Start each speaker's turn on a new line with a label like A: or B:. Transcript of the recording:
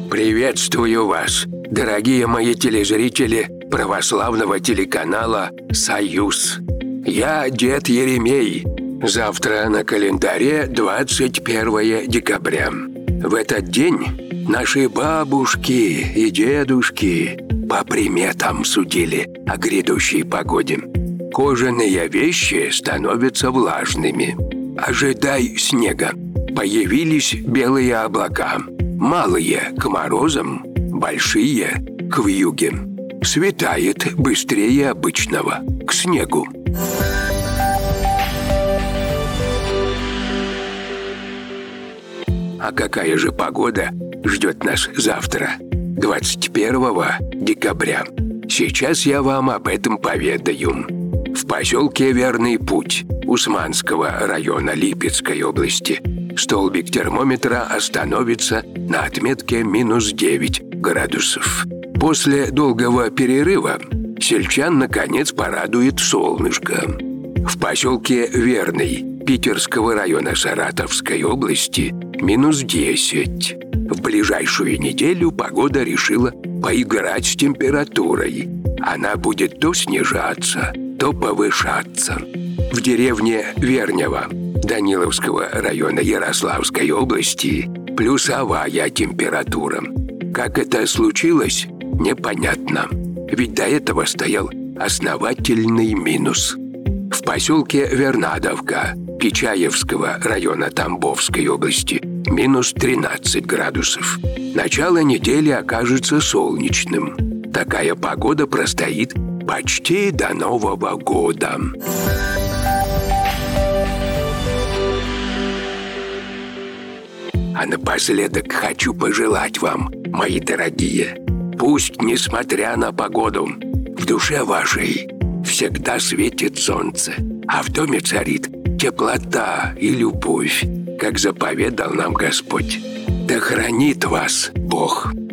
A: Приветствую вас, дорогие мои телезрители православного телеканала «Союз». Я дед Еремей. Завтра на календаре 21 декабря. В этот день наши бабушки и дедушки по приметам судили о грядущей погоде. Кожаные вещи становятся влажными. Ожидай снега. Появились белые облака. Малые к морозам, большие к вьюге. Светает быстрее обычного, к снегу. А какая же погода ждет нас завтра, 21 декабря? Сейчас я вам об этом поведаю. В поселке Верный Путь Усманского района Липецкой области столбик термометра остановится на отметке минус 9 градусов. После долгого перерыва сельчан наконец порадует солнышко. В поселке Верный Питерского района Саратовской области минус 10. В ближайшую неделю погода решила поиграть с температурой. Она будет то снижаться, то повышаться. В деревне Вернево Даниловского района Ярославской области плюсовая температура. Как это случилось, непонятно. Ведь до этого стоял основательный минус. В поселке Вернадовка Печаевского района Тамбовской области минус 13 градусов. Начало недели окажется солнечным. Такая погода простоит почти до Нового года. А напоследок хочу пожелать вам, мои дорогие, пусть, несмотря на погоду, в душе вашей всегда светит солнце, а в доме царит теплота и любовь, как заповедал нам Господь. Да хранит вас Бог!